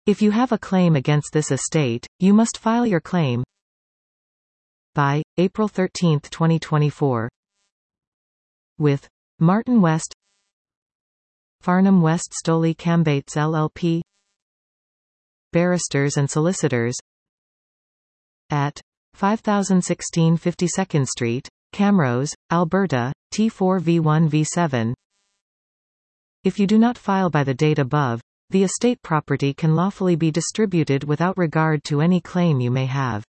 If you have a claim against this estate, you must file your claim by April 13, 2024 with Martin West, Farnham West Stoley Cambates LLP, Barristers and Solicitors, at 5016 52nd Street, Camrose, Alberta, T4V1V7. If you do not file by the date above, the estate property can lawfully be distributed without regard to any claim you may have.